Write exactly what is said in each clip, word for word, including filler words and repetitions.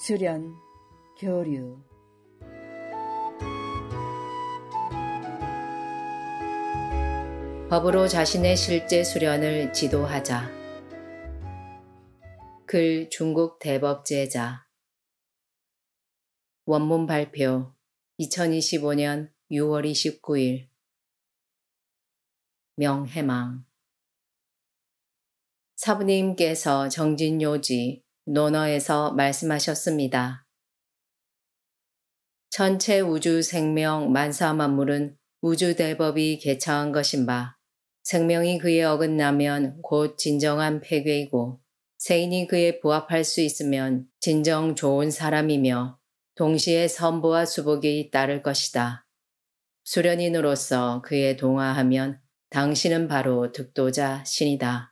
수련, 교류. 법으로 자신의 실제 수련을 지도하자. 글 중국 대법제자. 원문 발표 이천이십오 년 유월 이십구일. 명해망. 사부님께서 정진요지 논어에서 말씀하셨습니다. 전체 우주 생명 만사만물은 우주대법이 개창한 것인 바 생명이 그에 어긋나면 곧 진정한 폐괴이고 세인이 그에 부합할 수 있으면 진정 좋은 사람이며 동시에 선보와 수복이 따를 것이다. 수련인으로서 그에 동화하면 당신은 바로 득도자 신이다.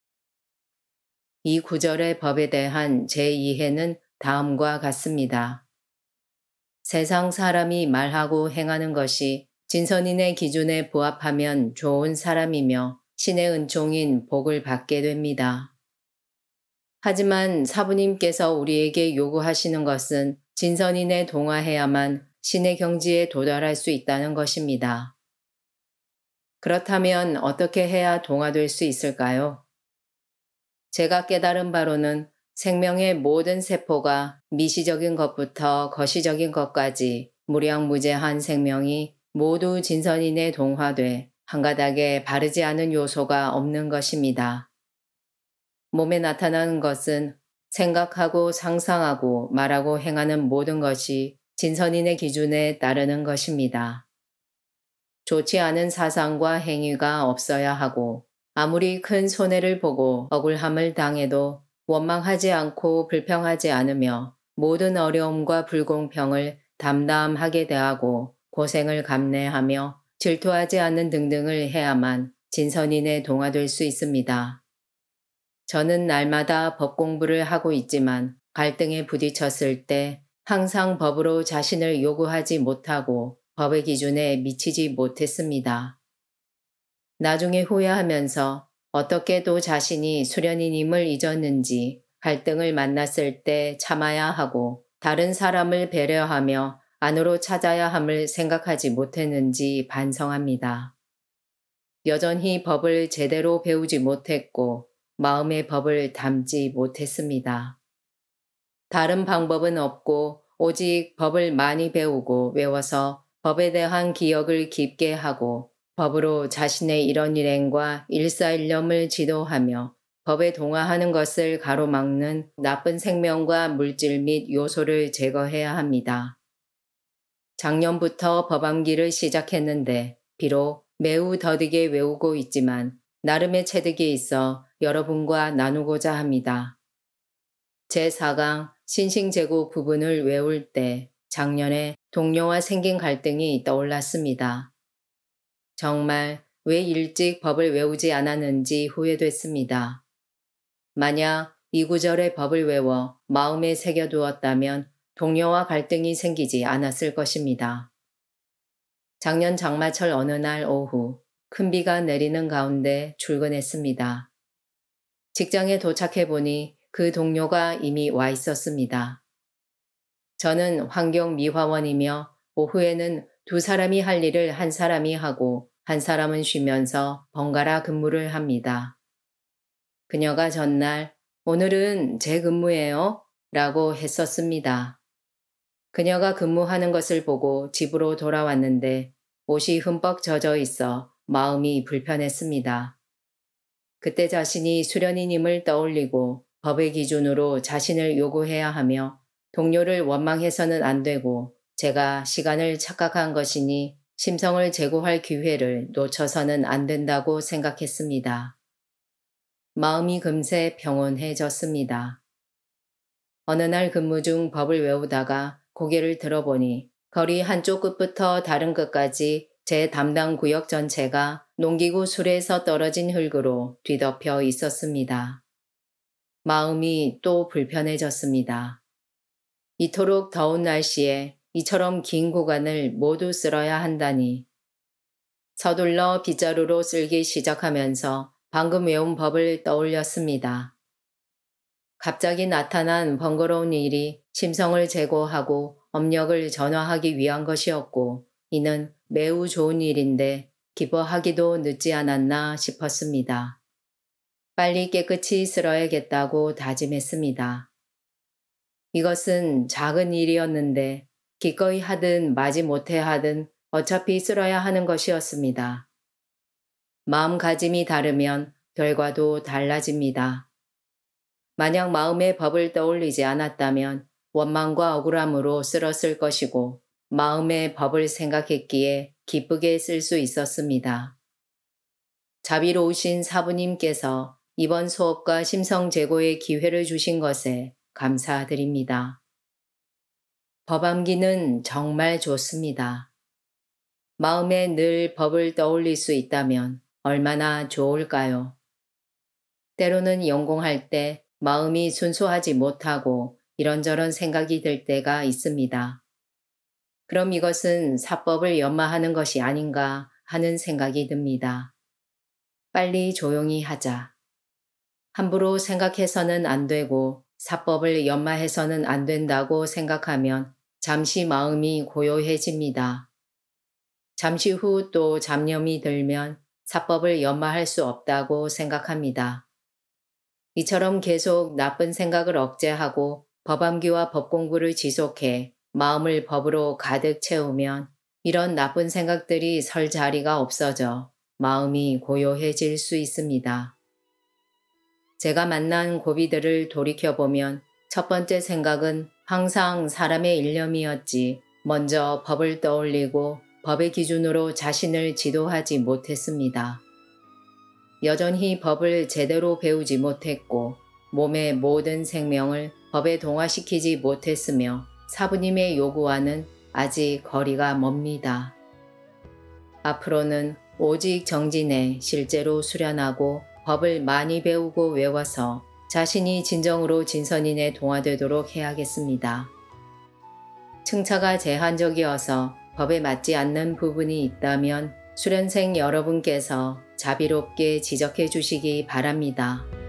이 구절의 법에 대한 제 이해는 다음과 같습니다. 세상 사람이 말하고 행하는 것이 진선인의 기준에 부합하면 좋은 사람이며 신의 은총인 복을 받게 됩니다. 하지만 사부님께서 우리에게 요구하시는 것은 진선인에 동화해야만 신의 경지에 도달할 수 있다는 것입니다. 그렇다면 어떻게 해야 동화될 수 있을까요? 제가 깨달은 바로는 생명의 모든 세포가 미시적인 것부터 거시적인 것까지 무량무제한 생명이 모두 진선인에 동화돼 한 가닥에 바르지 않은 요소가 없는 것입니다. 몸에 나타나는 것은 생각하고 상상하고 말하고 행하는 모든 것이 진선인의 기준에 따르는 것입니다. 좋지 않은 사상과 행위가 없어야 하고 아무리 큰 손해를 보고 억울함을 당해도 원망하지 않고 불평하지 않으며 모든 어려움과 불공평을 담담하게 대하고 고생을 감내하며 질투하지 않는 등등을 해야만 진선인에 동화될 수 있습니다. 저는 날마다 법 공부를 하고 있지만 갈등에 부딪혔을 때 항상 법으로 자신을 요구하지 못하고 법의 기준에 미치지 못했습니다. 나중에 후회하면서 어떻게 또 자신이 수련인임을 잊었는지 갈등을 만났을 때 참아야 하고 다른 사람을 배려하며 안으로 찾아야 함을 생각하지 못했는지 반성합니다. 여전히 법을 제대로 배우지 못했고 마음의 법을 담지 못했습니다. 다른 방법은 없고 오직 법을 많이 배우고 외워서 법에 대한 기억을 깊게 하고 법으로 자신의 이런 일행과 일사일념을 지도하며 법에 동화하는 것을 가로막는 나쁜 생명과 물질 및 요소를 제거해야 합니다. 작년부터 법암기를 시작했는데 비록 매우 더디게 외우고 있지만 나름의 체득이 있어 여러분과 나누고자 합니다. 제사 강 신싱제국 부분을 외울 때 작년에 동료와 생긴 갈등이 떠올랐습니다. 정말 왜 일찍 법을 외우지 않았는지 후회됐습니다. 만약 이 구절의 법을 외워 마음에 새겨두었다면 동료와 갈등이 생기지 않았을 것입니다. 작년 장마철 어느 날 오후 큰 비가 내리는 가운데 출근했습니다. 직장에 도착해보니 그 동료가 이미 와 있었습니다. 저는 환경미화원이며 오후에는 두 사람이 할 일을 한 사람이 하고 한 사람은 쉬면서 번갈아 근무를 합니다. 그녀가 전날 오늘은 제 근무예요 라고 했었습니다. 그녀가 근무하는 것을 보고 집으로 돌아왔는데 옷이 흠뻑 젖어 있어 마음이 불편했습니다. 그때 자신이 수련인임을 떠올리고 법의 기준으로 자신을 요구해야 하며 동료를 원망해서는 안 되고 제가 시간을 착각한 것이니 심성을 제고할 기회를 놓쳐서는 안 된다고 생각했습니다. 마음이 금세 평온해졌습니다. 어느 날 근무 중 법을 외우다가 고개를 들어보니 거리 한쪽 끝부터 다른 끝까지 제 담당 구역 전체가 농기구 수레에서 떨어진 흙으로 뒤덮여 있었습니다. 마음이 또 불편해졌습니다. 이토록 더운 날씨에 이처럼 긴 구간을 모두 쓸어야 한다니. 서둘러 빗자루로 쓸기 시작하면서 방금 외운 법을 떠올렸습니다. 갑자기 나타난 번거로운 일이 심성을 제고하고 업력을 전화하기 위한 것이었고 이는 매우 좋은 일인데 기뻐하기도 늦지 않았나 싶었습니다. 빨리 깨끗이 쓸어야겠다고 다짐했습니다. 이것은 작은 일이었는데 기꺼이 하든 마지 못해 하든 어차피 쓸어야 하는 것이었습니다. 마음가짐이 다르면 결과도 달라집니다. 만약 마음의 법을 떠올리지 않았다면 원망과 억울함으로 쓸었을 것이고 마음의 법을 생각했기에 기쁘게 쓸 수 있었습니다. 자비로우신 사부님께서 이번 수업과 심성제고의 기회를 주신 것에 감사드립니다. 법암기는 정말 좋습니다. 마음에 늘 법을 떠올릴 수 있다면 얼마나 좋을까요? 때로는 연공할 때 마음이 순수하지 못하고 이런저런 생각이 들 때가 있습니다. 그럼 이것은 사법을 연마하는 것이 아닌가 하는 생각이 듭니다. 빨리 조용히 하자. 함부로 생각해서는 안 되고 사법을 연마해서는 안 된다고 생각하면 잠시 마음이 고요해집니다. 잠시 후 또 잡념이 들면 사법을 연마할 수 없다고 생각합니다. 이처럼 계속 나쁜 생각을 억제하고 법암기와 법공부를 지속해 마음을 법으로 가득 채우면 이런 나쁜 생각들이 설 자리가 없어져 마음이 고요해질 수 있습니다. 제가 만난 고비들을 돌이켜보면 첫 번째 생각은 항상 사람의 일념이었지 먼저 법을 떠올리고 법의 기준으로 자신을 지도하지 못했습니다. 여전히 법을 제대로 배우지 못했고 몸의 모든 생명을 법에 동화시키지 못했으며 사부님의 요구와는 아직 거리가 멉니다. 앞으로는 오직 정진에 실제로 수련하고 법을 많이 배우고 외워서 자신이 진정으로 진선인에 동화되도록 해야겠습니다. 층차가 제한적이어서 법에 맞지 않는 부분이 있다면 수련생 여러분께서 자비롭게 지적해 주시기 바랍니다.